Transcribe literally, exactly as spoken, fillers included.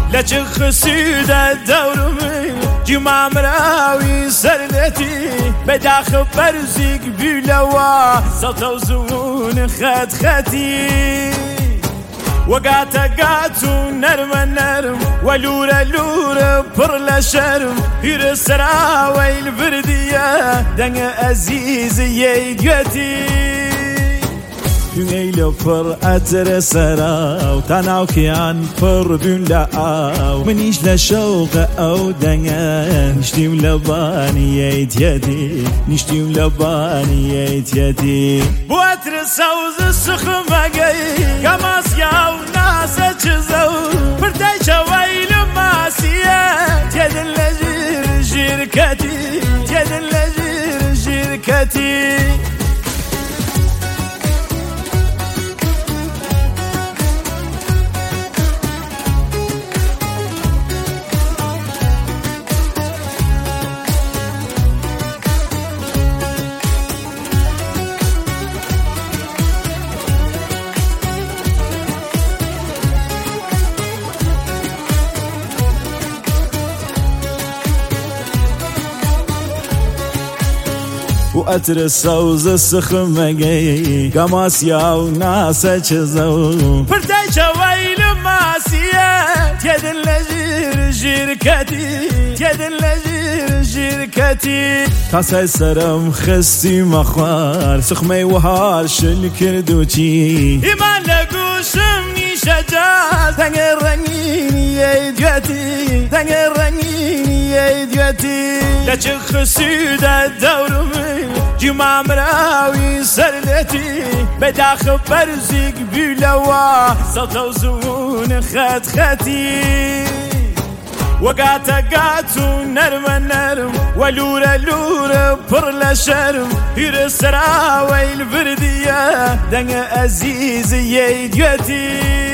لچ خسود دورمی جمع مراوی سردتی بداخل برزیگ بیلوا سلطو زون خد خدی وقاتا قاتو نرم نرم ولورا لورا برلا شرم هير السراوي البردية دنگ عزيز يديتي يميل فر أتر سراو تناو كيان فر بين لاو منيش لشوق أو دنيا نشتيم لباني يديتي نشتيم لباني يديتي بو أتر سوز السخم بقي قماس ياو ناس أجزو برداي شويل ماسية تيد اللجير جيركتي تيد اللجير جيركتي وأتر الصوز السخمجي قماس ياو ناس أجزو برداي شويل ماسية تيد اللجير جيركتي تيد اللجير جيركتي تاسي سرم خستي مخوار سخمي وهار شل كردوتي إيمان لقوشم نيشجاز تنقر رنيني يديتي تنقر رنيني يديتي لچ خسود دورمي جمع مراوي سردتي بداخل برزيق بلوا سلطو زون خد خدي وقاتا قاتو نرم نرم ولورا لورا برلا شرم هير السراوي البردية دنگ عزيز يديتي